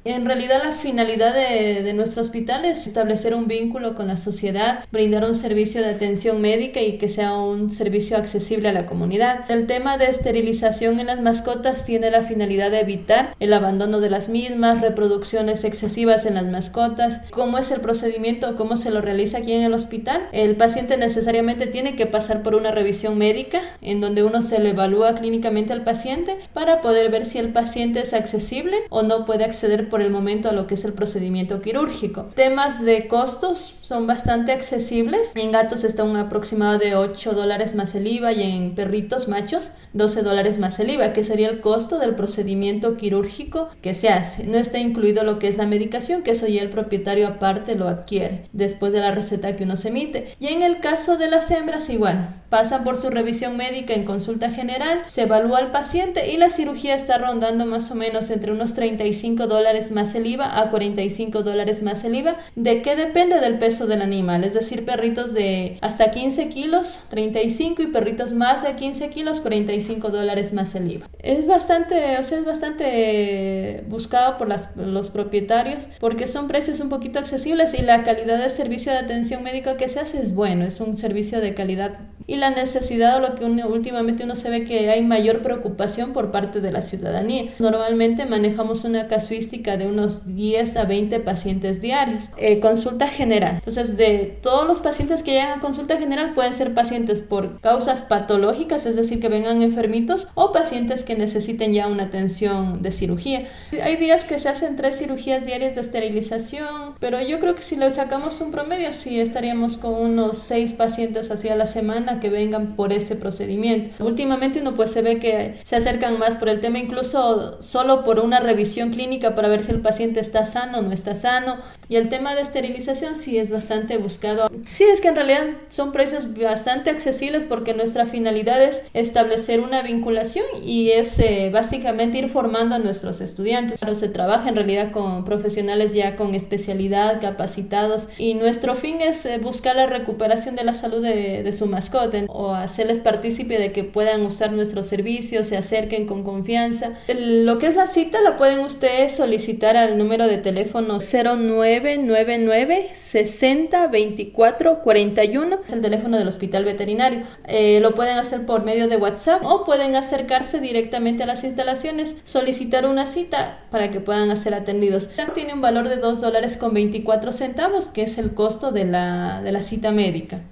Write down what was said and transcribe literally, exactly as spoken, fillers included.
En realidad la finalidad de, de nuestro hospital es establecer un vínculo con la sociedad, brindar un servicio de atención médica y que sea un servicio accesible a la comunidad. El tema de esterilización en las mascotas tiene la finalidad de evitar el abandono de las mismas, reproducciones excesivas en las mascotas. ¿Cómo es el procedimiento? ¿Cómo se lo realiza aquí en el hospital? El paciente necesariamente tiene que pasar por una revisión médica en donde uno se le evalúa clínicamente al paciente para poder ver si el paciente es accesible o no puede acceder por el momento a lo que es el procedimiento quirúrgico. Temas de costos son bastante accesibles. En gatos está un aproximado de ocho dólares más el I V A y en perritos machos doce dólares más el I V A, que sería el costo del procedimiento quirúrgico que se hace. No está incluido lo que es la medicación, que eso ya el propietario aparte lo adquiere después de la receta que uno se emite. Y en el caso de las hembras igual, pasan por su revisión médica en consulta general, se evalúa al paciente y la cirugía está rondando más o menos entre unos treinta y cinco dólares más el I V A a cuarenta y cinco dólares más el I V A. ¿De qué depende? Del peso del animal, es decir, perritos de hasta quince kilos, treinta y cinco, y perritos más de quince kilos, cuarenta y cinco dólares más el I V A. Es bastante, o sea, es bastante buscado por las, los propietarios porque son precios un poquito accesibles y la calidad de servicio de atención médica que se hace es bueno, es un servicio de calidad. Y la necesidad, o lo que uno, últimamente uno se ve que hay mayor preocupación por parte de la ciudadanía. Normalmente manejamos una casuística de unos diez a veinte pacientes diarios. Eh, consulta general. Entonces, de todos los pacientes que llegan a consulta general pueden ser pacientes por causas patológicas, es decir, que vengan enfermitos, o pacientes que necesiten ya una atención de cirugía. Hay días que se hacen tres cirugías diarias de esterilización, pero yo creo que si le sacamos un promedio, sí estaríamos con unos seis pacientes hacia la semana que vengan por ese procedimiento. Últimamente uno pues se ve que se acercan más por el tema, incluso solo por una revisión clínica para ver si el paciente está sano o no está sano. Y el tema de esterilización sí es bastante buscado. Sí, es que en realidad son precios bastante accesibles porque nuestra finalidad es establecer una vinculación y es eh, básicamente ir formando a nuestros estudiantes. Pero se trabaja en realidad con profesionales ya con especialidad, capacitados, y nuestro fin es eh, buscar la recuperación de la salud de, de su mascota, o hacerles partícipe de que puedan usar nuestros servicios, se acerquen con confianza. El, lo que es la cita la pueden ustedes solicitar al número de teléfono cero nueve nueve nueve sesenta veinticuatro cuarenta y uno, es el teléfono del hospital veterinario. Eh, lo pueden hacer por medio de WhatsApp o pueden acercarse directamente a las instalaciones, solicitar una cita para que puedan ser atendidos. Tiene un valor de dos dólares con veinticuatro centavos, que es el costo de la, de la cita médica.